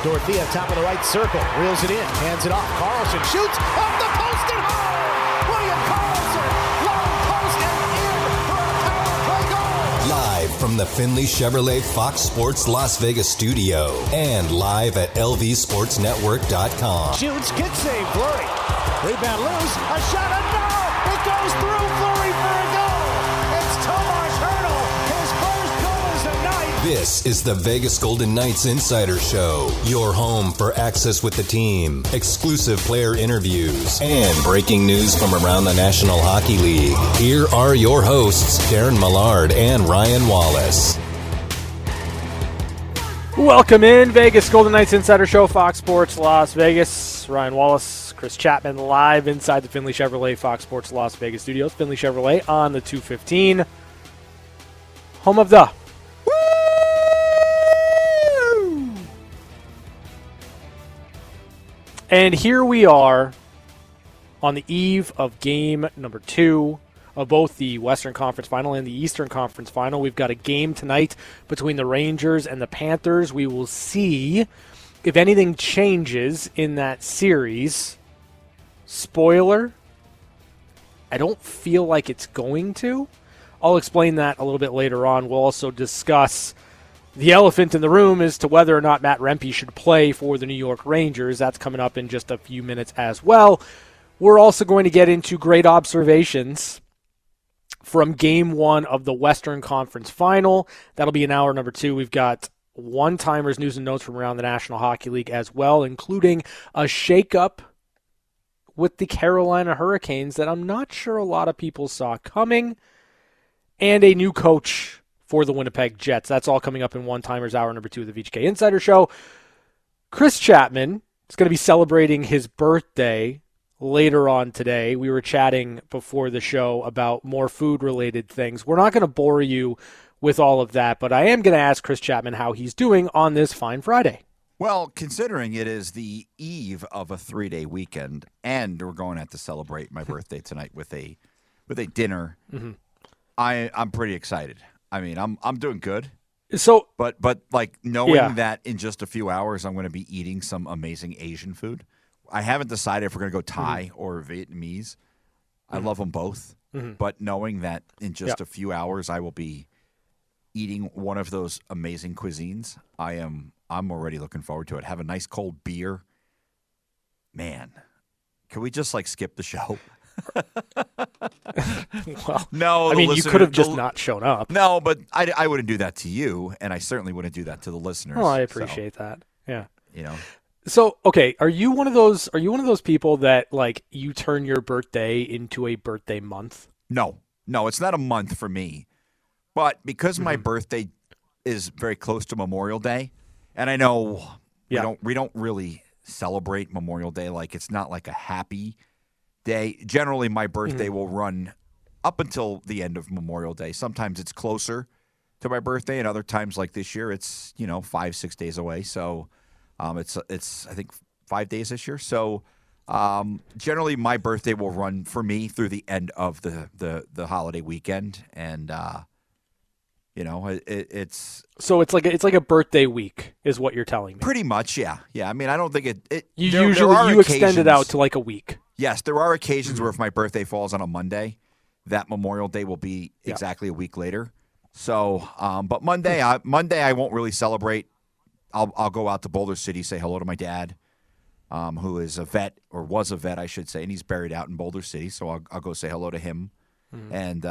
Dorothea, top of the right circle, reels it in, hands it off. Carlson shoots off the post and home! William Carlson, long post and in for a power play goal! Live from the Findlay Chevrolet Fox Sports Las Vegas studio and live at lvsportsnetwork.com. Shoots, good save, Fleury. Rebound loose, a shot, and no! It goes through Fleury for a goal! It's Tomas Hertl, his first goal is the night! This is the Vegas Golden Knights Insider Show, your home for access with the team, exclusive player interviews, and breaking news from around the National Hockey League. Here are your hosts, Darren Millard and Ryan Wallace. Welcome in, Vegas Golden Knights Insider Show, Fox Sports Las Vegas. Ryan Wallace, Chris Chapman live inside the Findlay Chevrolet Fox Sports Las Vegas studios. Findlay Chevrolet on the 215. Home of the... Woo! And here we are on the eve of game number 2 of both the Western Conference Final and the Eastern Conference Final. We've got a game tonight between the Rangers and the Panthers. We will see if anything changes in that series. Spoiler, I don't feel like it's going to. I'll explain that a little bit later on. We'll also discuss the elephant in the room as to whether or not Matt Rempe should play for the New York Rangers. That's coming up in just a few minutes as well. We're also going to get into great observations from Game 1 of the Western Conference Final. That'll be in hour number 2. We've got one-timers, news and notes from around the National Hockey League as well, including a shakeup with the Carolina Hurricanes that I'm not sure a lot of people saw coming, and a new coach for the Winnipeg Jets. That's all coming up in one-timers, hour number 2 of the VGK Insider Show. Chris Chapman is going to be celebrating his birthday later on today. We were chatting before the show about more food-related things. We're not going to bore you with all of that, but I am going to ask Chris Chapman how he's doing on this fine Friday. Well, considering it is the eve of a 3-day weekend, and we're going to have to celebrate my birthday tonight with a dinner, I'm pretty excited. I mean, I'm doing good. So, but like knowing that in just a few hours I'm going to be eating some amazing Asian food. I haven't decided if we're going to go Thai or Vietnamese. I love them both. But knowing that in just a few hours I will be eating one of those amazing cuisines, I'm already looking forward to it. Have a nice cold beer. Man, can we just skip the show? Well, no, I mean, you could have just not shown up. No, but I wouldn't do that to you, and I certainly wouldn't do that to the listeners. Oh, I appreciate that. Yeah. You know. So, okay, are you one of those people that you turn your birthday into a birthday month? No, it's not a month for me. But because my birthday is very close to Memorial Day, and I know we don't really celebrate Memorial Day, it's not like a happy day. Generally, my birthday will run up until the end of Memorial Day. Sometimes it's closer to my birthday, and other times, like this year, it's 5-6 days away. So it's I think 5 days this year. So generally, my birthday will run for me through the end of the holiday weekend, and it's so it's like a birthday week is what you're telling me. Pretty much, yeah. I mean, I don't think it. You usually extend it out to a week. Yes, there are occasions where if my birthday falls on a Monday, that Memorial Day will be exactly a week later. So, but Monday I won't really celebrate. I'll go out to Boulder City, say hello to my dad, who is a vet, or was a vet, I should say, and he's buried out in Boulder City. So I'll go say hello to him, and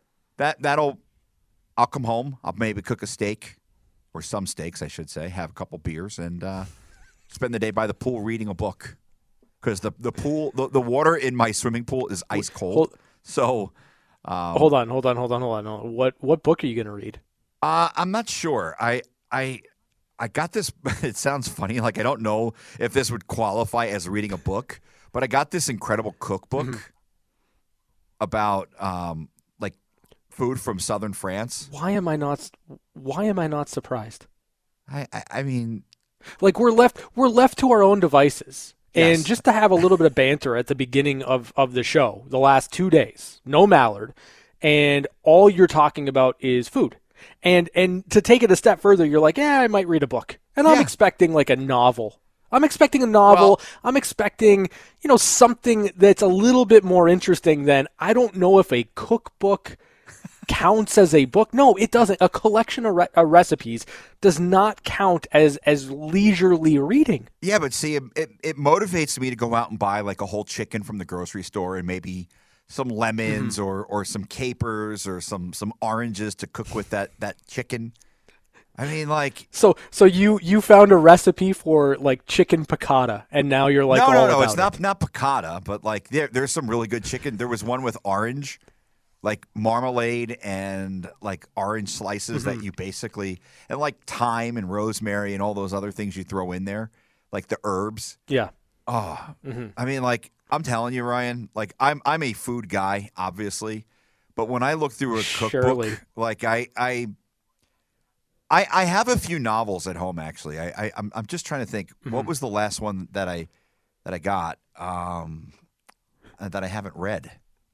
I'll come home. I'll maybe cook a steak, or some steaks, I should say. Have a couple beers and spend the day by the pool reading a book, because the pool, the water in my swimming pool is ice cold. So hold on. What book are you going to read? I'm not sure. I got this. It sounds funny. I don't know if this would qualify as reading a book, but I got this incredible cookbook about food from southern France. Why am I not surprised? I mean, we're left to our own devices. Yes. And just to have a little bit of banter at the beginning of the show, the last 2 days, no Mallard, and all you're talking about is food. And to take it a step further, you're like, I might read a book. And I'm expecting like a novel. I'm expecting a novel. Well, I'm expecting, something that's a little bit more interesting than, I don't know if a cookbook counts as a book. No, it doesn't. A collection of recipes does not count as leisurely reading. Yeah, but see, it motivates me to go out and buy like a whole chicken from the grocery store and maybe some lemons or some capers or some oranges to cook with that chicken. I mean, like, so you found a recipe for like chicken piccata, and now you're like, no, it's not piccata, but like there's some really good chicken. There was one with orange, like marmalade and like orange slices that you basically, and like thyme and rosemary and all those other things you throw in there, like the herbs. Yeah. Oh, I mean, like, I'm telling you, Ryan, like I'm a food guy, obviously, but when I look through a cookbook, like I have a few novels at home. Actually, I'm just trying to think. What was the last one that I got that I haven't read?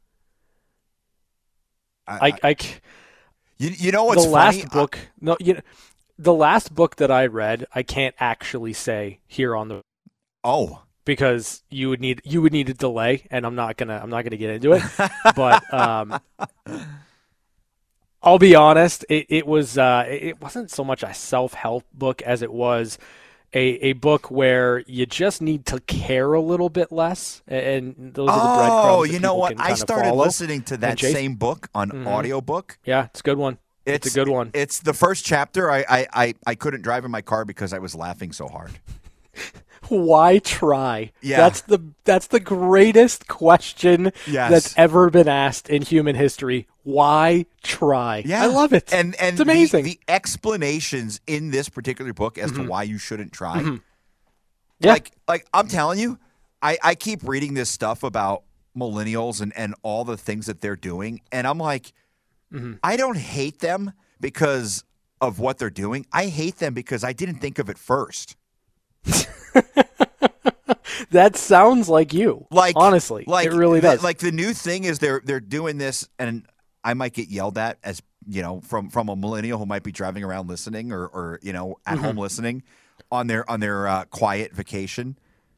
You know what's the funny? Last book? The last book that I read, I can't actually say here on the. Oh. Because you would need a delay, and I'm not gonna get into it. But I'll be honest, it wasn't so much a self-help book as it was a book where you just need to care a little bit less, and those are the breadcrumbs. Oh, you know what? I started listening to that same book on audiobook. Yeah, it's a good one. It's a good one. It's the first chapter. I couldn't drive in my car because I was laughing so hard. Why try? Yeah. That's the greatest question yes. that's ever been asked in human history. Why try? Yeah. I love it. And it's amazing. The explanations in this particular book as to why you shouldn't try. Yeah. Like I'm telling you, I keep reading this stuff about millennials and all the things that they're doing, and I'm like, I don't hate them because of what they're doing. I hate them because I didn't think of it first. That sounds like you. Honestly, it really does. Like the new thing is they're doing this, and I might get yelled at as from a millennial who might be driving around listening or at home listening on their quiet vacation.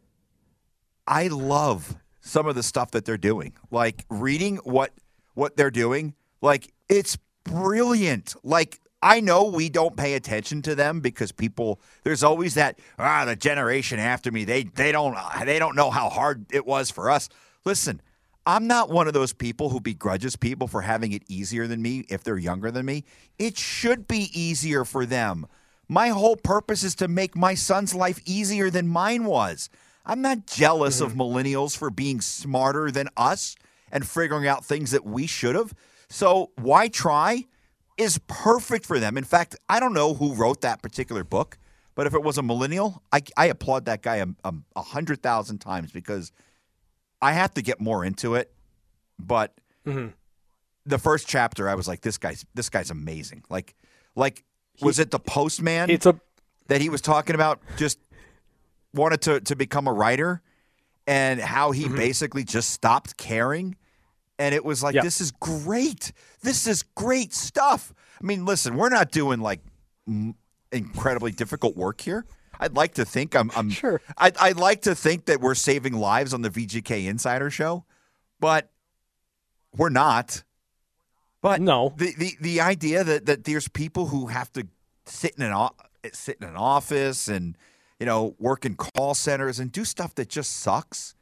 I love some of the stuff that they're doing, like reading what they're doing. Like it's brilliant. Like. I know we don't pay attention to them because there's always that, the generation after me, they don't know how hard it was for us. Listen, I'm not one of those people who begrudges people for having it easier than me if they're younger than me. It should be easier for them. My whole purpose is to make my son's life easier than mine was. I'm not jealous of millennials for being smarter than us and figuring out things that we should have. So why try? Is perfect for them. In fact, I don't know who wrote that particular book, but if it was a millennial, I applaud that guy 100,000 times because I have to get more into it. But the first chapter, I was like, this guy's amazing. Like, was it the postman that he was talking about? Just wanted to become a writer, and how he basically just stopped caring. And it was like, This is great. This is great stuff. I mean, listen, we're not doing like incredibly difficult work here. I'd like to think I'm sure. I'd like to think that we're saving lives on the VGK Insider Show, but we're not. But no, the idea that there's people who have to sit in an office and work in call centers and do stuff that just sucks.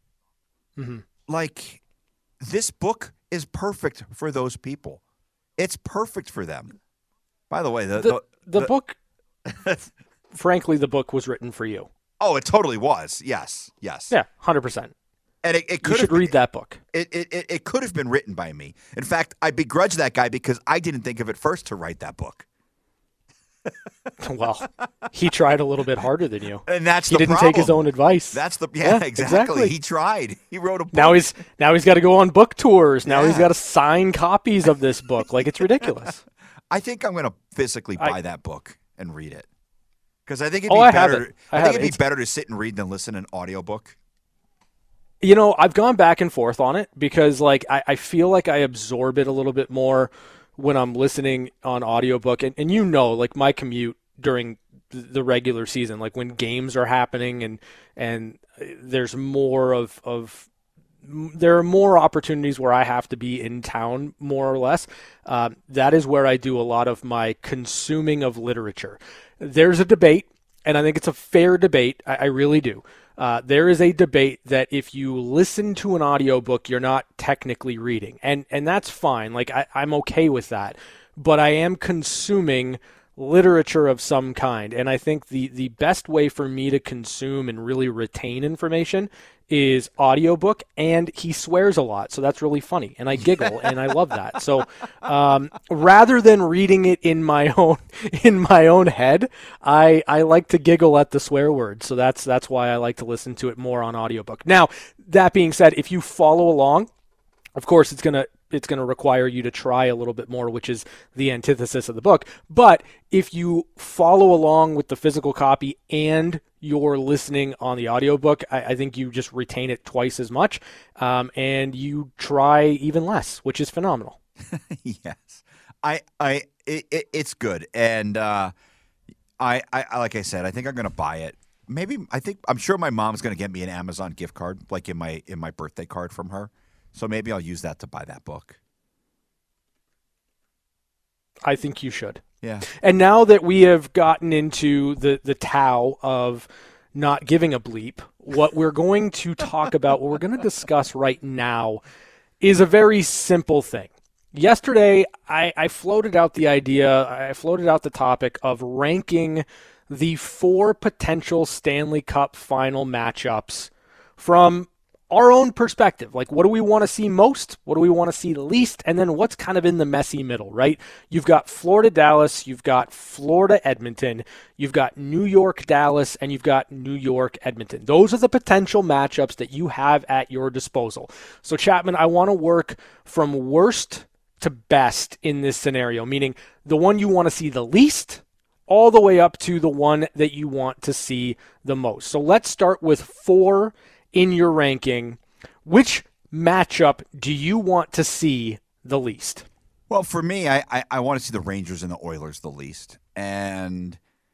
Like. This book is perfect for those people. It's perfect for them. By the way, the book, frankly, the book was written for you. Oh, it totally was. Yes. Yeah, 100%. And it could you should read that book. It could have been written by me. In fact, I begrudge that guy because I didn't think of it first to write that book. Well, he tried a little bit harder than you, and he didn't take his own advice. That's exactly. He tried. He wrote a book. Now he's got to go on book tours. Now he's got to sign copies of this book. Like, it's ridiculous. I think I'm going to physically buy that book and read it because I think it'd be better. I think it'd be better to sit and read than listen to an audiobook. I've gone back and forth on it because, like, I feel like I absorb it a little bit more when I'm listening on audiobook, and like my commute during the regular season, like when games are happening and there's more there are more opportunities where I have to be in town, more or less. That is where I do a lot of my consuming of literature. There's a debate, and I think it's a fair debate. I really do. There is a debate that if you listen to an audiobook, you're not technically reading. And that's fine. Like, I'm okay with that. But I am consuming literature of some kind. And I think the best way for me to consume and really retain information is audiobook, and he swears a lot, so that's really funny, and I giggle, and I love that. So rather than reading it in my own head, I like to giggle at the swear words. So that's why I like to listen to it more on audiobook. Now, that being said, if you follow along, of course it's gonna require you to try a little bit more, which is the antithesis of the book. But if you follow along with the physical copy and you're listening on the audiobook, I think you just retain it twice as much, and you try even less, which is phenomenal. Yes, it's good, and I like I said, I think I'm going to buy it. I'm sure my mom's going to get me an Amazon gift card, like in my birthday card from her. So maybe I'll use that to buy that book. I think you should. Yeah. And now that we have gotten into the Tao of not giving a bleep, what we're going to talk about, what we're going to discuss right now is a very simple thing. Yesterday, I floated out the topic of ranking the 4 potential Stanley Cup final matchups from our own perspective. Like, what do we want to see most? What do we want to see least? And then what's kind of in the messy middle, right? You've got Florida-Dallas, you've got Florida-Edmonton, you've got New York-Dallas, and you've got New York-Edmonton. Those are the potential matchups that you have at your disposal. So, Chapman, I want to work from worst to best in this scenario, meaning the one you want to see the least all the way up to the one that you want to see the most. So let's start with 4 in your ranking. Which matchup do you want to see the least? Well, for me, I want to see the Rangers and the Oilers the least. And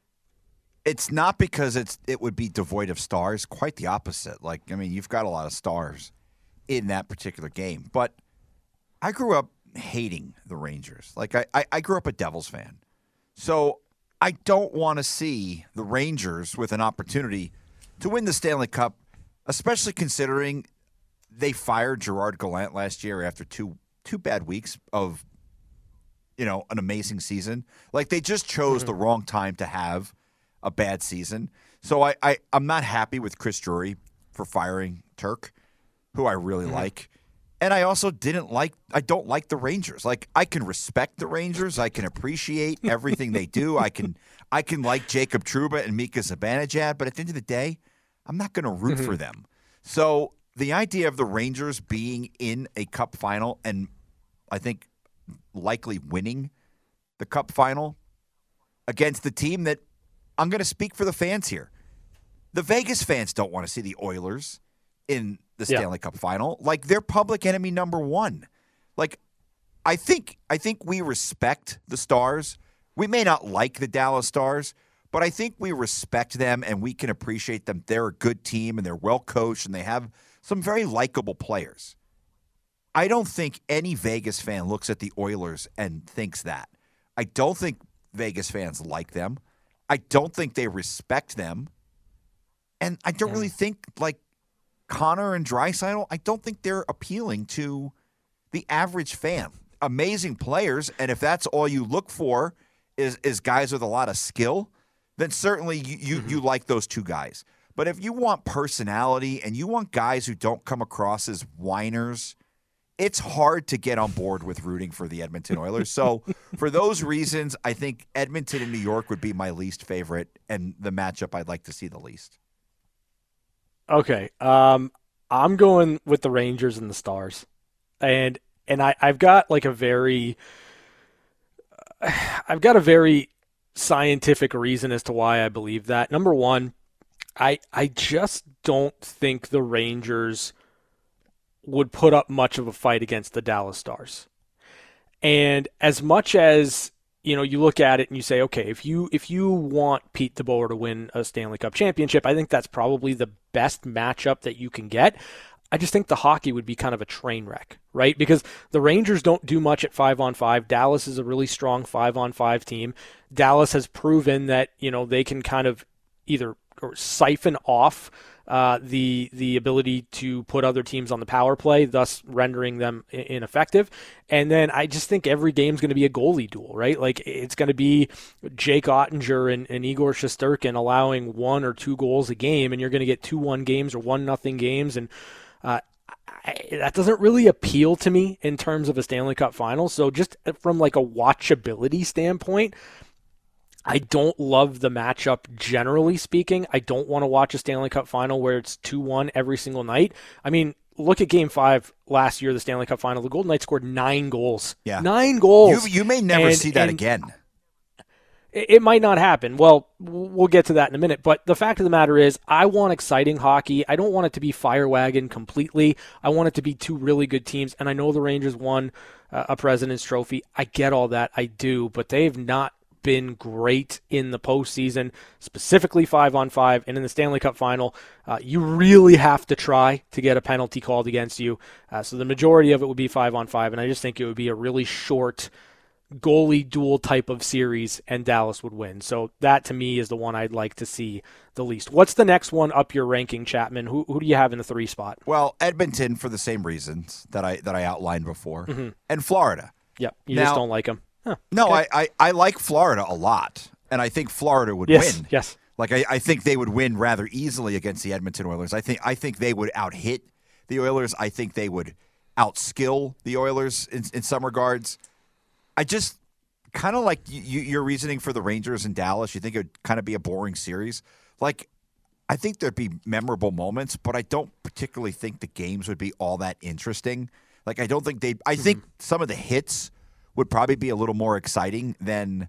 it's not because it would be devoid of stars. Quite the opposite. Like, I mean, you've got a lot of stars in that particular game. But I grew up hating the Rangers. Like, I grew up a Devils fan. So I don't want to see the Rangers with an opportunity to win the Stanley Cup, especially considering they fired Gerard Gallant last year after two bad weeks of, an amazing season. Like, they just chose the wrong time to have a bad season. So I'm not happy with Chris Drury for firing Turk, who I really like. And I also don't like the Rangers. Like, I can respect the Rangers. I can appreciate everything they do. I can like Jacob Trouba and Mika Zibanejad, but at the end of the day, I'm not going to root for them. So the idea of the Rangers being in a Cup final and I think likely winning the Cup final against the team that I'm going to speak for the fans here. The Vegas fans don't want to see the Oilers in the Stanley Cup final. Like, they're public enemy number 1. Like, I think we respect the Stars. We may not like the Dallas Stars, but I think we respect them and we can appreciate them. They're a good team and they're well coached and they have some very likable players. I don't think any Vegas fan looks at the Oilers and thinks that. I don't think Vegas fans like them. I don't think they respect them. And I don't really think, like, Connor and Draisaitl, I don't think they're appealing to the average fan. Amazing players, and if that's all you look for is guys with a lot of skill, then certainly you like those 2 guys. But if you want personality and you want guys who don't come across as whiners, it's hard to get on board with rooting for the Edmonton Oilers. So for those reasons, I think Edmonton and New York would be my least favorite and the matchup I'd like to see the least. Okay. I'm going with the Rangers and the Stars. And I've got like a very scientific reason as to why I believe that. Number one, I just don't think the Rangers would put up much of a fight against the Dallas Stars. And as much as you look at it and you say, okay, if you want Pete DeBoer to win a Stanley Cup championship, I think that's probably the best matchup that you can get. I just think the hockey would be kind of a train wreck, right? Because the Rangers don't do much at 5-on-5. Dallas is a really strong 5-on-5 team. Dallas has proven that, they can kind of either siphon off the ability to put other teams on the power play, thus rendering them ineffective. And then I just think every game's going to be a goalie duel, right? Like it's going to be Jake Ottinger and Igor Shesterkin allowing 1 or 2 goals a game, and you're going to get 2-1 games or 1-0 games. And that doesn't really appeal to me in terms of a Stanley Cup final. So just from like a watchability standpoint, I don't love the matchup generally speaking. I don't want to watch a Stanley Cup final where it's 2-1 every single night. I mean, look at Game 5 last year, the Stanley Cup final. The Golden Knights scored 9 goals. Yeah. 9 goals. You may never see that again. It might not happen. Well, we'll get to that in a minute. But the fact of the matter is, I want exciting hockey. I don't want it to be fire wagon completely. I want it to be 2 really good teams. And I know the Rangers won a President's Trophy. I get all that. I do. But they've not been great in the postseason, specifically 5-on-5, and in the Stanley Cup final. You really have to try to get a penalty called against you. So the majority of it would be 5-on-5, and I just think it would be a really short goalie duel type of series, and Dallas would win. So that to me is the one I'd like to see the least. What's the next one up your ranking, Chapman? Who do you have in the 3 spot? Well, Edmonton for the same reasons that I outlined before, and Florida. Yep, you just don't like them. Huh, no, okay. I like Florida a lot, and I think Florida would win. Yes. Like I think they would win rather easily against the Edmonton Oilers. I think they would out-hit the Oilers. I think they would outskill the Oilers in some regards. I just kind of like your reasoning for the Rangers in Dallas. You think it would kind of be a boring series. Like, I think there'd be memorable moments, but I don't particularly think the games would be all that interesting. Like, I don't think I think some of the hits would probably be a little more exciting than,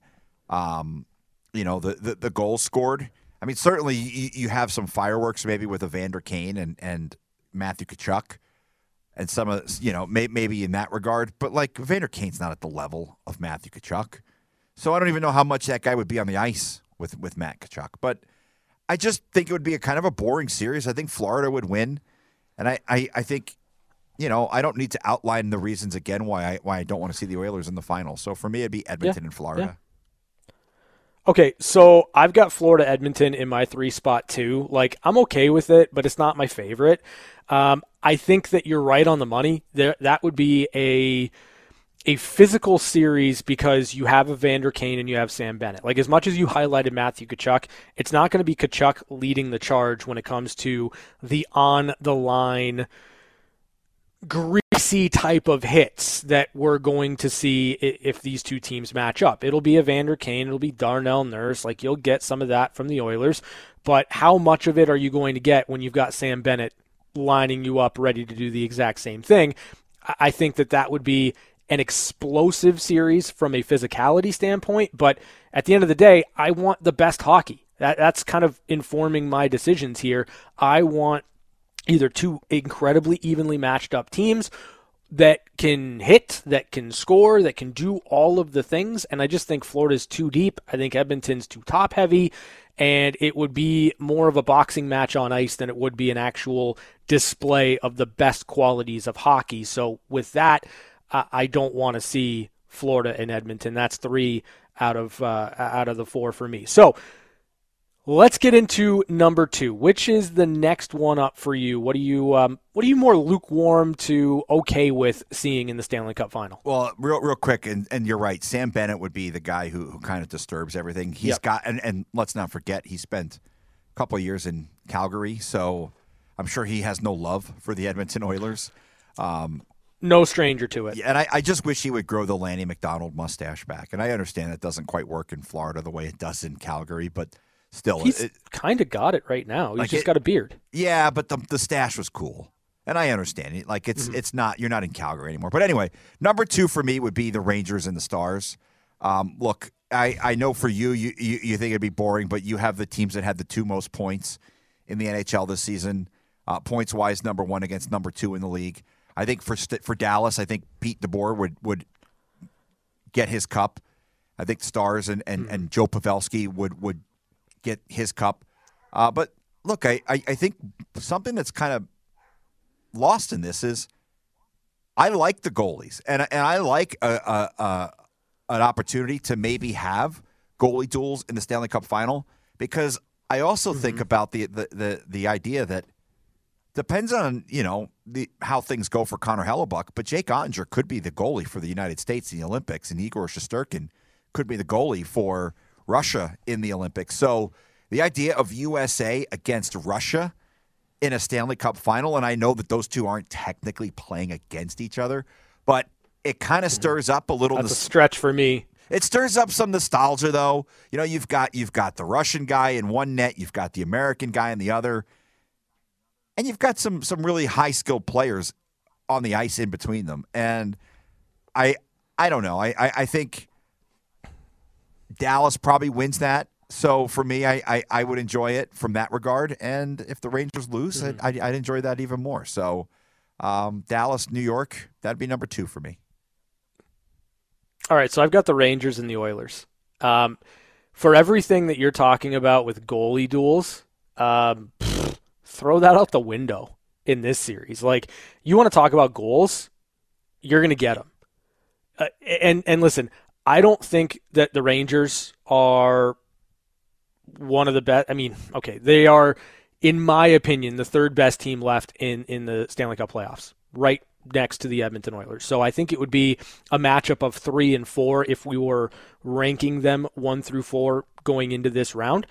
the goals scored. I mean, certainly you have some fireworks maybe with Evander Kane and Matthew Tkachuk. And some of, maybe in that regard. But, like, Evander Kane's not at the level of Matthew Tkachuk. So I don't even know how much that guy would be on the ice with Matt Tkachuk. But I just think it would be a kind of a boring series. I think Florida would win. And I think, I don't need to outline the reasons again why I don't want to see the Oilers in the final. So for me, it'd be Edmonton and Florida. Yeah. Okay, so I've got Florida Edmonton in my 3 spot too. Like, I'm okay with it, but it's not my favorite. I think that you're right on the money. That would be a physical series because you have Evander Kane and you have Sam Bennett. Like, as much as you highlighted Matthew Tkachuk, it's not going to be Tkachuk leading the charge when it comes to the on-the-line greasy type of hits that we're going to see if these 2 teams match up. It'll be Evander Kane, it'll be Darnell Nurse. Like, you'll get some of that from the Oilers, but how much of it are you going to get when you've got Sam Bennett lining you up ready to do the exact same thing? I think that would be an explosive series from a physicality standpoint, but at the end of the day, I want the best hockey. That's kind of informing my decisions here. I want either 2 incredibly evenly matched up teams that can hit, that can score, that can do all of the things, and I just think Florida's too deep. I think Edmonton's too top heavy, and it would be more of a boxing match on ice than it would be an actual display of the best qualities of hockey. So with that, I don't want to see Florida and Edmonton. That's 3 out of the 4 for me. So let's get into number 2. Which is the next one up for you? What are you more lukewarm to okay with seeing in the Stanley Cup final? Well, real quick, and you're right. Sam Bennett would be the guy who kind of disturbs everything. He's got, and let's not forget, he spent a couple of years in Calgary, so I'm sure he has no love for the Edmonton Oilers. No stranger to it. And I just wish he would grow the Lanny McDonald mustache back. And I understand that doesn't quite work in Florida the way it does in Calgary, but still. He's kind of got it right now. He's just got a beard. Yeah, but the stash was cool. And I understand it. Like, it's not, you're not in Calgary anymore. But anyway, number 2 for me would be the Rangers and the Stars. Look, I know for you think it'd be boring, but you have the teams that had the 2 most points in the NHL this season. Points-wise, number 1 against number 2 in the league. I think for Dallas, I think Pete DeBoer would get his cup. I think Stars and Joe Pavelski would get his cup. But look, I think something that's kind of lost in this is I like the goalies, and I like an opportunity to maybe have goalie duels in the Stanley Cup Final, because I also think about the idea that depends on how things go for Connor Hellebuck, but Jake Ottinger could be the goalie for the United States in the Olympics, and Igor Shesterkin could be the goalie for Russia in the Olympics. So the idea of USA against Russia in a Stanley Cup Final, and I know that those two aren't technically playing against each other, but it kind of stirs up a little. That's a stretch for me. It stirs up some nostalgia, though. You've got the Russian guy in one net, you've got the American guy in the other, and you've got some really high-skilled players on the ice in between them. And I don't know. I think Dallas probably wins that. So for me, I would enjoy it from that regard. And if the Rangers lose, I'd enjoy that even more. So Dallas, New York, that'd be number 2 for me. All right, so I've got the Rangers and the Oilers. For everything that you're talking about with goalie duels, throw that out the window in this series. Like, you want to talk about goals, you're going to get them. And listen, I don't think that the Rangers are one of the best. I mean, okay, they are, in my opinion, the third best team left in the Stanley Cup playoffs, right next to the Edmonton Oilers. So I think it would be a matchup of 3 and 4 if we were ranking them 1 through 4 going into this round.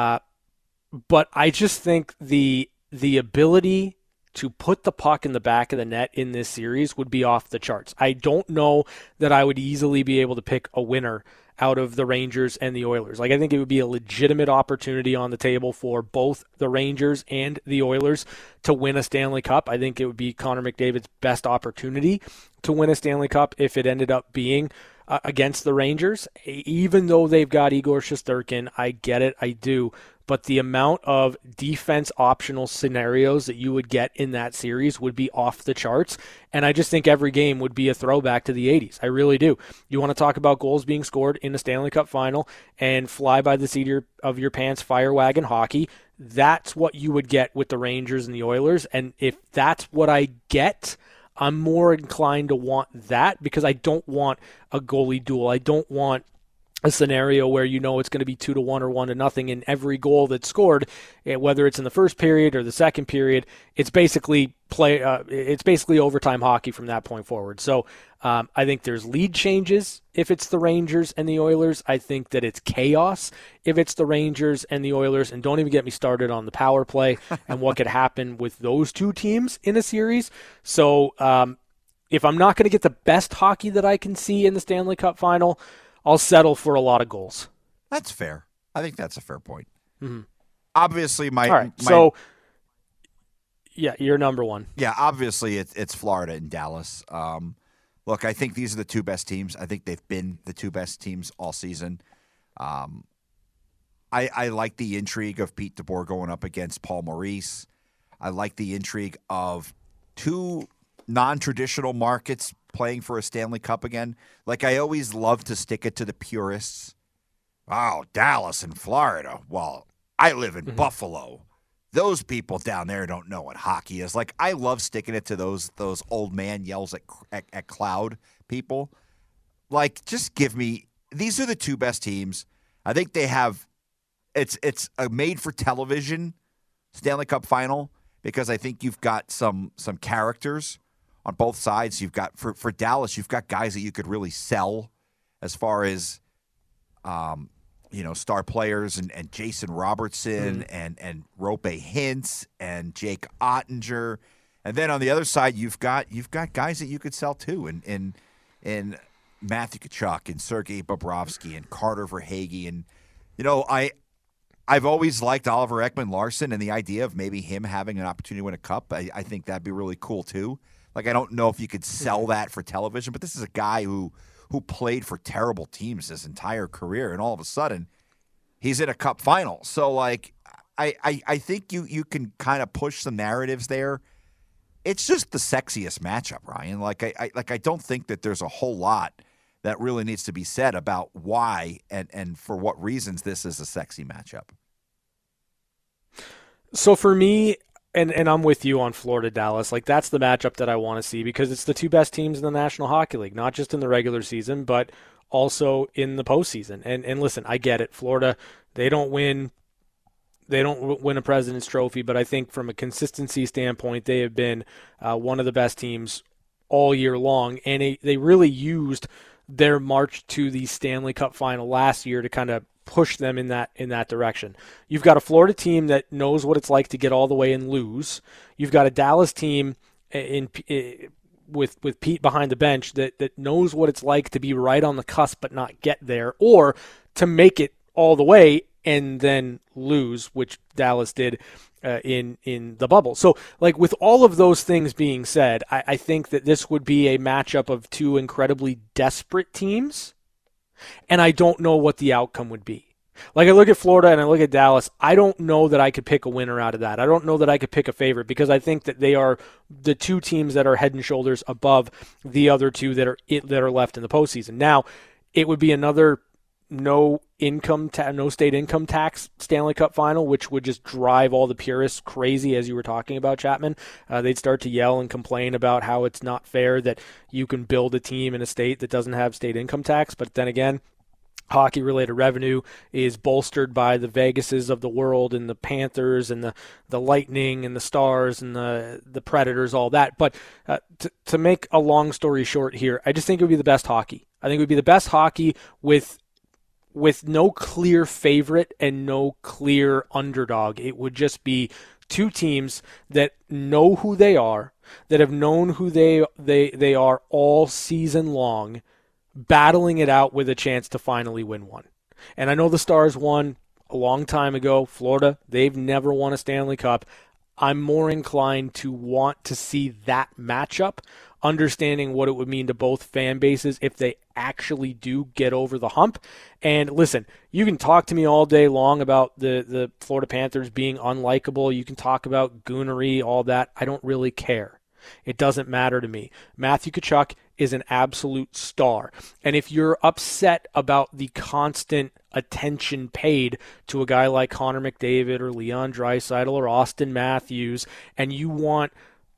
But I just think the ability to put the puck in the back of the net in this series would be off the charts. I don't know that I would easily be able to pick a winner out of the Rangers and the Oilers. Like, I think it would be a legitimate opportunity on the table for both the Rangers and the Oilers to win a Stanley Cup. I think it would be Connor McDavid's best opportunity to win a Stanley Cup if it ended up being against the Rangers. Even though they've got Igor Shesterkin, I get it, I do. But the amount of defense optional scenarios that you would get in that series would be off the charts. And I just think every game would be a throwback to the 80s. I really do. You want to talk about goals being scored in the Stanley Cup Final and fly by the seat of your pants fire wagon hockey. That's what you would get with the Rangers and the Oilers. And if that's what I get, I'm more inclined to want that, because I don't want a goalie duel. I don't want a scenario where it's going to be 2-1 or 1-0 in every goal that's scored, whether it's in the first period or the second period. It's basically overtime hockey from that point forward. So I think there's lead changes if it's the Rangers and the Oilers. I think that it's chaos if it's the Rangers and the Oilers. And don't even get me started on the power play and what could happen with those two teams in a series. So if I'm not going to get the best hockey that I can see in the Stanley Cup Final, I'll settle for a lot of goals. That's fair. I think that's a fair point. Mm-hmm. Obviously, you're number 1. Yeah, obviously it's Florida and Dallas. Look, I think these are the 2 best teams. I think they've been the 2 best teams all season. I like the intrigue of Pete DeBoer going up against Paul Maurice. I like the intrigue of 2 non-traditional markets playing for a Stanley Cup again. Like, I always love to stick it to the purists. Oh, Dallas and Florida. Well, I live in Buffalo. Those people down there don't know what hockey is. Like, I love sticking it to those old man yells at cloud people. Like, just give me – these are the 2 best teams. I think they have – it's a made-for-television Stanley Cup Final, because I think you've got some characters on both sides. You've got for Dallas, you've got guys that you could really sell as far as star players and Jason Robertson and Rope Hintz and Jake Ottinger. And then on the other side, you've got guys that you could sell too in Matthew Tkachuk and Sergei Bobrovsky and Carter Verhaeghe. And I've always liked Oliver Ekman-Larsson, and the idea of maybe him having an opportunity to win a cup, I think that'd be really cool too. Like, I don't know if you could sell that for television, but this is a guy who played for terrible teams his entire career, and all of a sudden he's in a cup final. So, like, I think you can kind of push some narratives there. It's just the sexiest matchup, Ryan. Like, I don't think that there's a whole lot that really needs to be said about why and for what reasons this is a sexy matchup. So for me, and I'm with you on Florida-Dallas, like that's the matchup that I want to see because it's the two best teams in the National Hockey League, not just in the regular season, but also in the postseason. And listen, I get it. Florida, they don't win a President's Trophy, but I think from a consistency standpoint, they have been one of the best teams all year long, and they really used their march to the Stanley Cup final last year to kind of push them in that direction. You've got a Florida team that knows what it's like to get all the way and lose. You've got a Dallas team with Pete behind the bench that knows what it's like to be right on the cusp but not get there, or to make it all the way and then lose, which Dallas did in the bubble. So, like, with all of those things being said, I think that this would be a matchup of two incredibly desperate teams, and I don't know what the outcome would be. Like, I look at Florida and I look at Dallas, I don't know that I could pick a winner out of that. I don't know that I could pick a favorite because I think that they are the two teams that are head and shoulders above the other two that are left in the postseason. Now, it would be another no state income tax Stanley Cup final, which would just drive all the purists crazy, as you were talking about, Chapman. They'd start to yell and complain about how it's not fair that you can build a team in a state that doesn't have state income tax. But then again, hockey-related revenue is bolstered by the Vegases of the world and the Panthers and the Lightning and the Stars and the Predators, all that. But to make a long story short here, I just think it would be the best hockey. I think it would be the best hockey with no clear favorite and no clear underdog. It would just be two teams that know who they are, that have known who they are all season long, battling it out with a chance to finally win one. And I know the Stars won a long time ago. Florida, they've never won a Stanley Cup. I'm more inclined to want to see that matchup, understanding what it would mean to both fan bases if they actually do get over the hump. And listen, you can talk to me all day long about the Florida Panthers being unlikable. You can talk about goonery, all that. I don't really care. It doesn't matter to me. Matthew Tkachuk is an absolute star. And if you're upset about the constant attention paid to a guy like Connor McDavid or Leon Draisaitl or Auston Matthews, and you want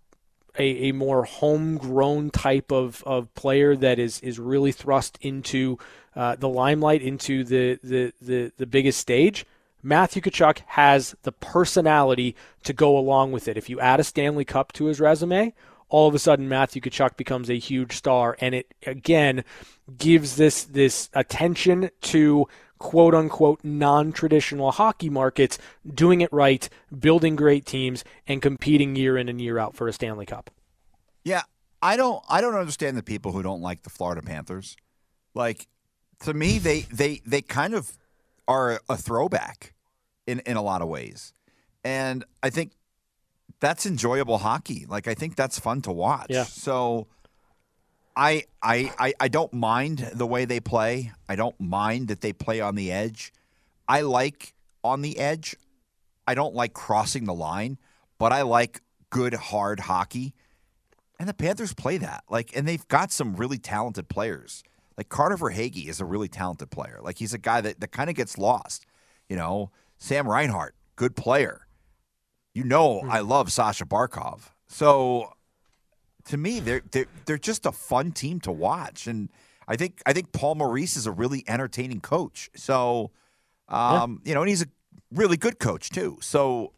a more homegrown type of player that is really thrust into the limelight, into the biggest stage, Matthew Tkachuk has the personality to go along with it. If you add a Stanley Cup to his resume, all of a sudden Matthew Tkachuk becomes a huge star, and it again gives this attention to quote-unquote non-traditional hockey markets, doing it right, building great teams, and competing year in and year out for a Stanley Cup. Yeah, I don't understand the people who don't like the Florida Panthers. Like, to me, they kind of are a throwback in a lot of ways. And I think that's enjoyable hockey. Like, I think that's fun to watch. Yeah. So I don't mind the way they play. I don't mind that they play on the edge. I like on the edge. I don't like crossing the line, but I like good, hard hockey. And the Panthers play that. And they've got some really talented players. Like, Carter Verhaeghe is a really talented player. Like, he's a guy that kind of gets lost. You know, Sam Reinhart, good player. I love Sasha Barkov. So, to me, they're just a fun team to watch, and I think Paul Maurice is a really entertaining coach. So, and he's a really good coach too. So,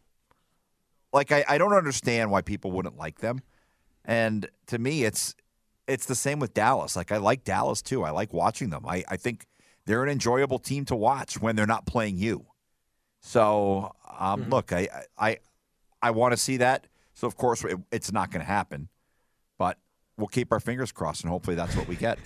I don't understand why people wouldn't like them. And to me, it's the same with Dallas. I like Dallas too. I like watching them. I think they're an enjoyable team to watch when they're not playing you. So, look, I want to see that. So, of course, it's not going to happen. But we'll keep our fingers crossed, and hopefully that's what we get.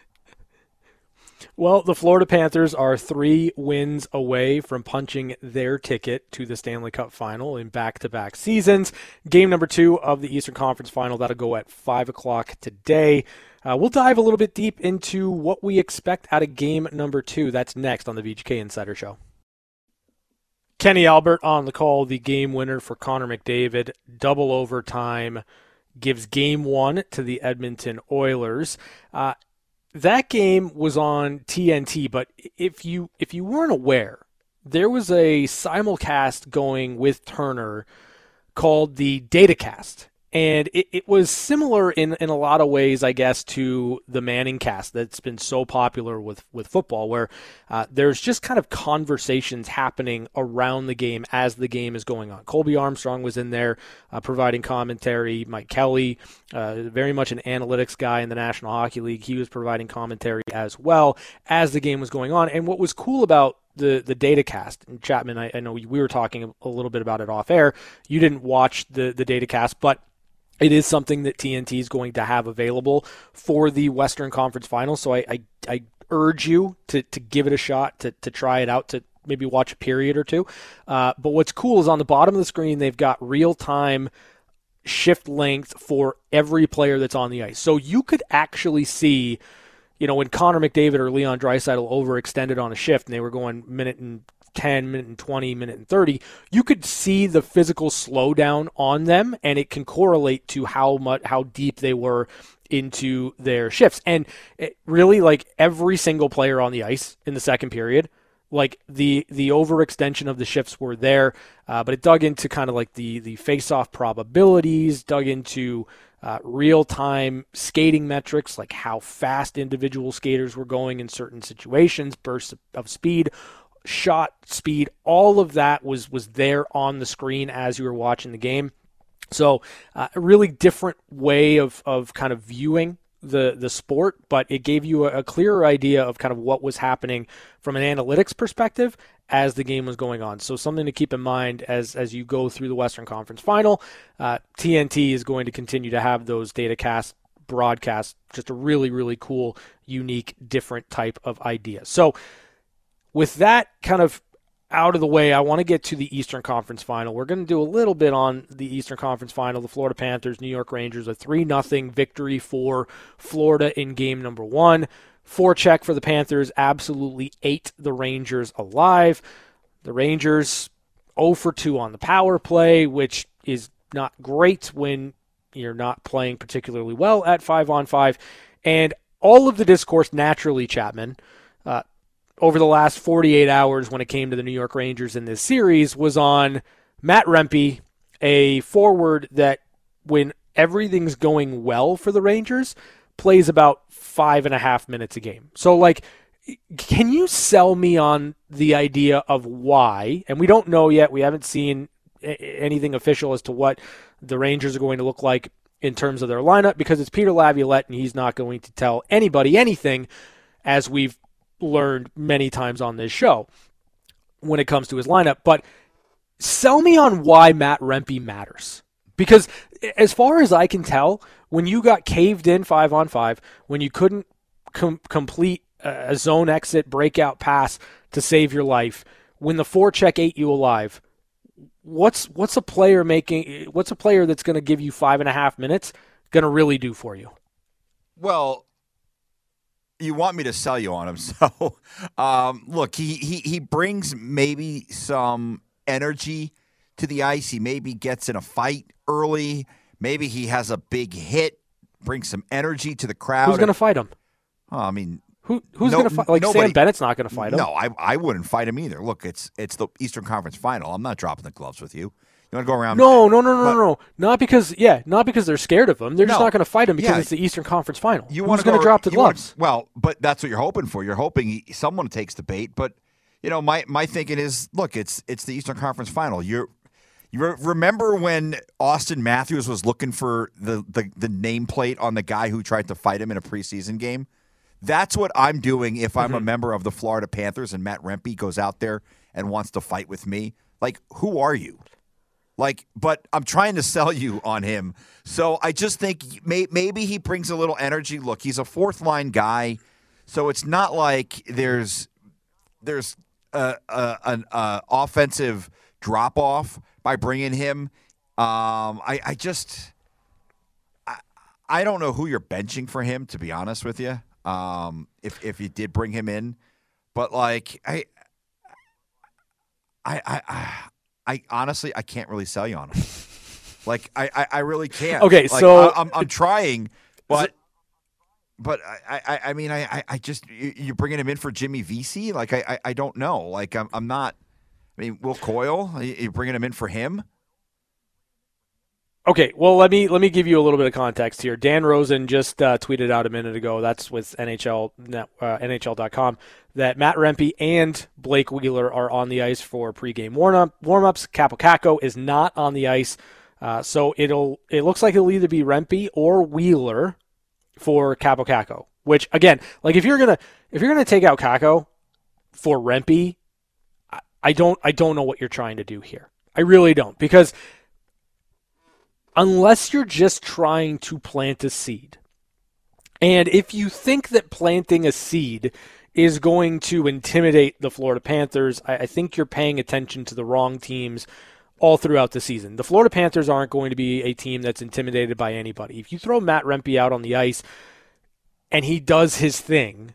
Well, the Florida Panthers are 3 wins away from punching their ticket to the Stanley Cup final in back-to-back seasons. Game number 2 of the Eastern Conference final, that'll go at 5 o'clock today. We'll dive a little bit deep into what we expect out of game number 2. That's next on the VGK Insider Show. Kenny Albert on the call, the game winner for Connor McDavid. Double overtime gives game 1 to the Edmonton Oilers. that game was on TNT, but if you weren't aware, there was a simulcast going with Turner called the DataCast. And it was similar in a lot of ways, I guess, to the Manning cast that's been so popular with football, where there's just kind of conversations happening around the game as the game is going on. Colby Armstrong was in there providing commentary. Mike Kelly, very much an analytics guy in the National Hockey League, he was providing commentary as well as the game was going on. And what was cool about the DataCast, and Chapman, I know we were talking a little bit about it off air. You didn't watch the DataCast, but it is something that TNT is going to have available for the Western Conference Finals. So I urge you to give it a shot, to try it out, to maybe watch a period or two. But what's cool is on the bottom of the screen, they've got real-time shift length for every player that's on the ice. So you could actually see, when Connor McDavid or Leon Draisaitl overextended on a shift and they were going minute and 10, minute and 20, minute and 30, you could see the physical slowdown on them, and it can correlate to how deep they were into their shifts. And it really, like, every single player on the ice in the second period, like the overextension of the shifts were there, but it dug into kind of like the face-off probabilities, dug into real-time skating metrics, like how fast individual skaters were going in certain situations, bursts of speed, shot speed, all of that was there on the screen as you were watching the game. So a really different way of kind of viewing the sport, but it gave you a clearer idea of kind of what was happening from an analytics perspective as the game was going on. So something to keep in mind as you go through the Western Conference Final. TNT is going to continue to have those DataCast broadcasts, just a really, really cool, unique, different type of idea. So with that kind of out of the way, I want to get to the Eastern Conference Final. We're going to do a little bit on the Eastern Conference Final. The Florida Panthers, New York Rangers, a 3-0 victory for Florida in game number 1. Forecheck for the Panthers absolutely ate the Rangers alive. The Rangers 0 for 2 on the power play, which is not great when you're not playing particularly well at 5-on-5. And all of the discourse naturally, Chapman, over the last 48 hours when it came to the New York Rangers in this series was on Matt Rempe, a forward that when everything's going well for the Rangers, plays about 5.5 minutes a game. So, like, can you sell me on the idea of why, and we don't know yet, we haven't seen anything official as to what the Rangers are going to look like in terms of their lineup, because it's Peter Laviolette and he's not going to tell anybody anything, as we've learned many times on this show when it comes to his lineup. But sell me on why Matt Rempe matters, because as far as I can tell, when you got caved in 5-on-5, when you couldn't complete a zone exit breakout pass to save your life, when the forecheck ate you alive, what's a player that's going to give you 5.5 minutes going to really do for you? Well, you want me to sell you on him, so look, he brings maybe some energy to the ice. He maybe gets in a fight early. Maybe he has a big hit, brings some energy to the crowd. Who's going to fight him? I mean, who's going to fight? Like, nobody, Sam Bennett's not going to fight him. No, I wouldn't fight him either. Look, it's the Eastern Conference Final. I'm not dropping the gloves with you. You want to go around? No. Not because they're scared of him. They're just not going to fight him because it's the Eastern Conference Final. Who's going to drop the gloves? But that's what you're hoping for. You're hoping someone takes the bait. But my thinking is, look, it's the Eastern Conference Final. You remember when Austin Matthews was looking for the nameplate on the guy who tried to fight him in a preseason game? That's what I'm doing if I'm a member of the Florida Panthers and Matt Rempe goes out there and wants to fight with me. Like, who are you? Like, but I'm trying to sell you on him. So I just think maybe he brings a little energy. Look, he's a fourth-line guy, so it's not like there's an offensive drop-off by bringing him. I don't know who you're benching for him, to be honest with you, if you did bring him in. But, like, I honestly, I can't really sell you on him. Like, I really can't. Okay, like, so I'm trying, but But I mean, I just you're bringing him in for Jimmy Vesey? Like I don't know. Like I'm not. I mean, Will Coyle, you're bringing him in for him? Okay, well let me give you a little bit of context here. Dan Rosen just tweeted out a minute ago. That's with NHL.com that Matt Rempe and Blake Wheeler are on the ice for pregame warm-ups. Kaapo Kakko is not on the ice, so it looks like it'll either be Rempe or Wheeler for Kaapo Kakko. Which again, like if you're gonna take out Kakko for Rempe, I don't know what you're trying to do here. I really don't, because unless you're just trying to plant a seed, and if you think that planting a seed is going to intimidate the Florida Panthers, I think you're paying attention to the wrong teams all throughout the season. The Florida Panthers aren't going to be a team that's intimidated by anybody. If you throw Matt Rempe out on the ice and he does his thing,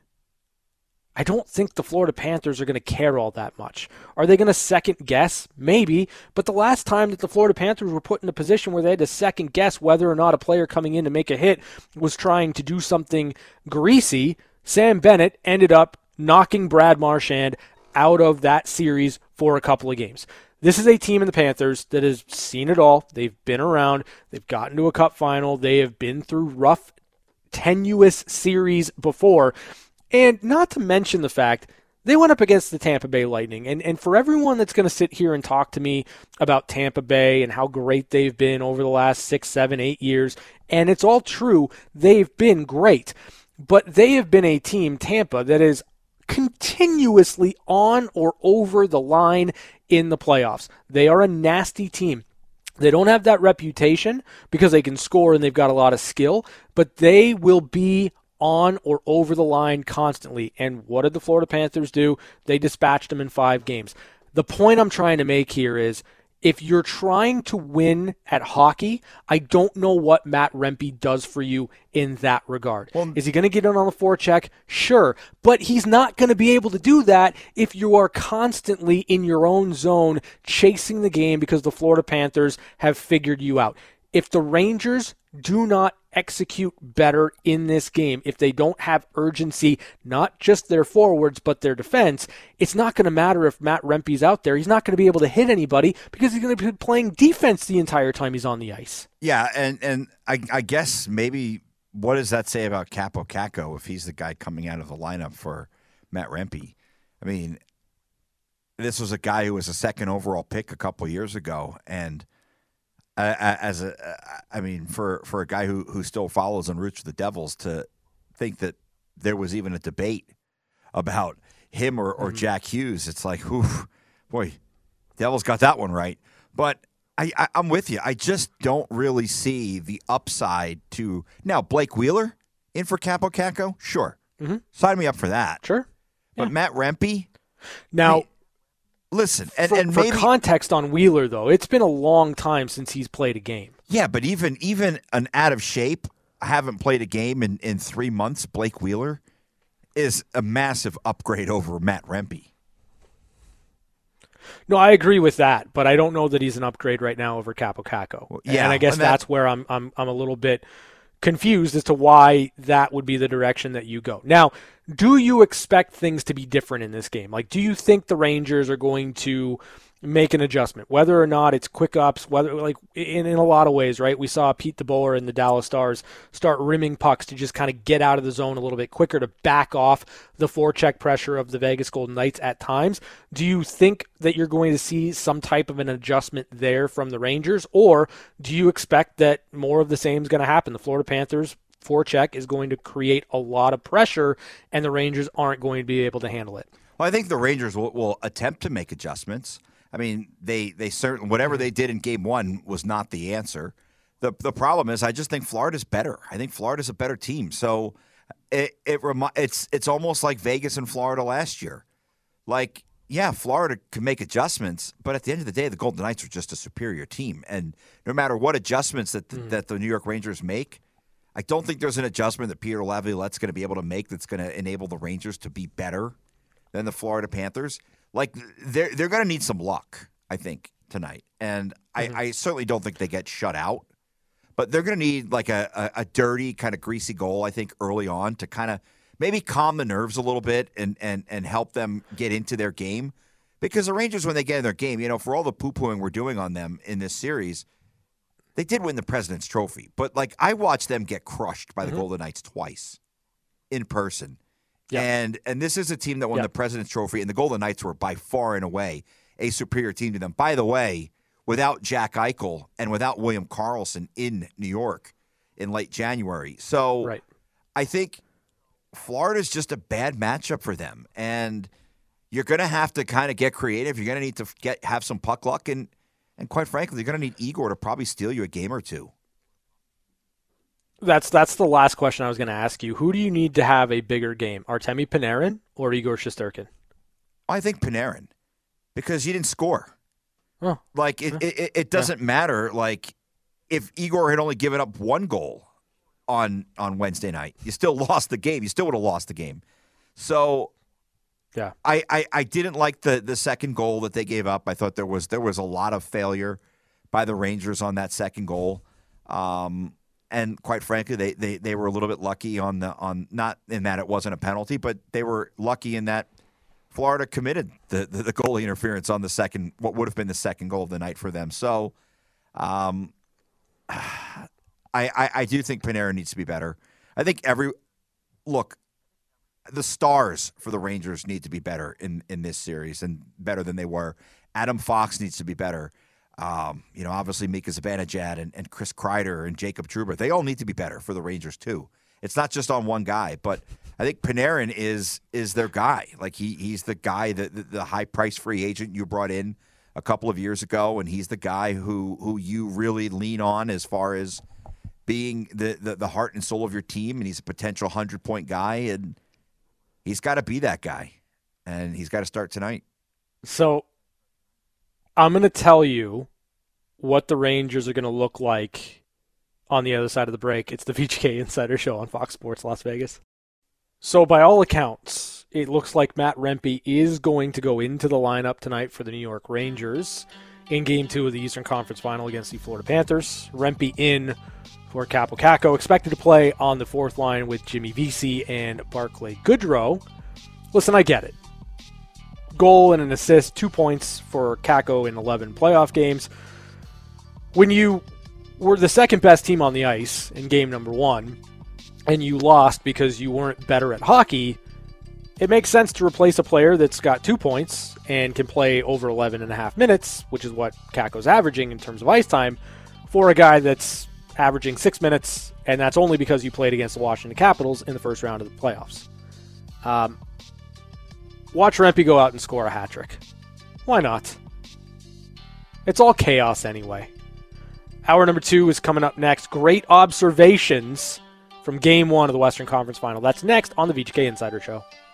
I don't think the Florida Panthers are going to care all that much. Are they going to second guess? Maybe. But the last time that the Florida Panthers were put in a position where they had to second guess whether or not a player coming in to make a hit was trying to do something greasy, Sam Bennett ended up knocking Brad Marchand out of that series for a couple of games. This is a team in the Panthers that has seen it all. They've been around. They've gotten to a cup final. They have been through rough, tenuous series before. And not to mention the fact they went up against the Tampa Bay Lightning. And for everyone that's going to sit here and talk to me about Tampa Bay and how great they've been over the last 6, 7, 8 years, and it's all true, they've been great. But they have been a team, Tampa, that is continuously on or over the line in the playoffs. They are a nasty team. They don't have that reputation because they can score and they've got a lot of skill, but they will be on or over the line constantly. And what did the Florida Panthers do? They dispatched them in 5 games. The point I'm trying to make here is if you're trying to win at hockey, I don't know what Matt Rempe does for you in that regard. Well, is he going to get in on the forecheck? Sure. But he's not going to be able to do that if you are constantly in your own zone chasing the game because the Florida Panthers have figured you out. If the Rangers do not execute better in this game, if they don't have urgency, not just their forwards, but their defense, it's not going to matter if Matt Rempe's out there. He's not going to be able to hit anybody because he's going to be playing defense the entire time he's on the ice. Yeah, and I guess maybe what does that say about Kaapo Kakko if he's the guy coming out of the lineup for Matt Rempe? I mean, this was a guy who was a second overall pick a couple years ago, and for a guy who still follows and roots for the Devils to think that there was even a debate about him or Jack Hughes, it's like, boy, Devils got that one right. But I'm with you. I just don't really see the upside to now Blake Wheeler in for Kaapo Kakko. Sure, sign me up for that. Sure, but yeah. Matt Rempe now. Listen, and maybe, for context on Wheeler, though, it's been a long time since he's played a game. Yeah, but even an out of shape, I haven't played a game in 3 months, Blake Wheeler is a massive upgrade over Matt Rempe. No, I agree with that, but I don't know that he's an upgrade right now over Kaapo Kakko. Well, yeah, and I guess that's where I'm a little bit confused as to why that would be the direction that you go. Now, do you expect things to be different in this game? Like, do you think the Rangers are going to make an adjustment, whether or not it's quick ups, whether like in a lot of ways, right? We saw Pete DeBoer and the Dallas Stars start rimming pucks to just kind of get out of the zone a little bit quicker to back off the forecheck pressure of the Vegas Golden Knights at times. Do you think that you're going to see some type of an adjustment there from the Rangers, or do you expect that more of the same is going to happen? The Florida Panthers forecheck is going to create a lot of pressure and the Rangers aren't going to be able to handle it. Well, I think the Rangers will attempt to make adjustments. I mean, they certainly, whatever they did in Game 1 was not the answer. The problem is, I just think Florida's better. I think Florida's a better team. So it's almost like Vegas and Florida last year. Like, yeah, Florida can make adjustments, but at the end of the day, the Golden Knights are just a superior team. And no matter what adjustments that the New York Rangers make, I don't think there's an adjustment that Peter Laviolette's going to be able to make that's going to enable the Rangers to be better than the Florida Panthers. Like, they're going to need some luck, I think, tonight. And I certainly don't think they get shut out. But they're going to need like a dirty, kind of greasy goal, I think, early on to kind of maybe calm the nerves a little bit and help them get into their game. Because the Rangers, when they get in their game, for all the poo-pooing we're doing on them in this series, they did win the President's Trophy. But, I watched them get crushed by the Golden Knights twice in person. Yep. And this is a team that won the President's Trophy, and the Golden Knights were by far and away a superior team to them. By the way, without Jack Eichel and without William Karlsson in New York in late January. So I think Florida's just a bad matchup for them. And you're going to have to kind of get creative. You're going to need to have some puck luck. And quite frankly, you're going to need Igor to probably steal you a game or two. That's the last question I was going to ask you. Who do you need to have a bigger game, Artemi Panarin or Igor Shesterkin? I think Panarin, because he didn't score. Oh. It doesn't matter. If Igor had only given up one goal on Wednesday night, you still lost the game. You still would have lost the game. So, yeah, I didn't like the second goal that they gave up. I thought there was a lot of failure by the Rangers on that second goal. And quite frankly, they were a little bit lucky on not in that it wasn't a penalty, but they were lucky in that Florida committed the goalie interference on what would have been the second goal of the night for them. So, I do think Panarin needs to be better. I think the stars for the Rangers need to be better in this series and better than they were. Adam Fox needs to be better. Obviously Mika Zibanejad and Chris Kreider and Jacob Trouba, they all need to be better for the Rangers too. It's not just on one guy, but I think Panarin is their guy. He's the guy, the high price free agent you brought in a couple of years ago, and he's the guy who you really lean on as far as being the heart and soul of your team, and he's a potential 100-point guy, and he's got to be that guy, and he's got to start tonight. So I'm going to tell you what the Rangers are going to look like on the other side of the break. It's the VGK Insider Show on Fox Sports Las Vegas. So by all accounts, it looks like Matt Rempe is going to go into the lineup tonight for the New York Rangers in Game 2 of the Eastern Conference Final against the Florida Panthers. Rempe in for Kaapo Kakko, expected to play on the fourth line with Jimmy Vesey and Barclay Goodrow. Listen, I get it. Goal and an assist, 2 points for Kakko in 11 playoff games. When you were the second best team on the ice in game number 1, and you lost because you weren't better at hockey, it makes sense to replace a player that's got 2 points and can play over 11 and a half minutes, which is what Kakko's averaging in terms of ice time, for a guy that's averaging 6 minutes, and that's only because you played against the Washington Capitals in the first round of the playoffs. Watch Rempe go out and score a hat trick. Why not? It's all chaos anyway. Hour number 2 is coming up next. Great observations from Game 1 of the Western Conference Final. That's next on the VGK Insider Show.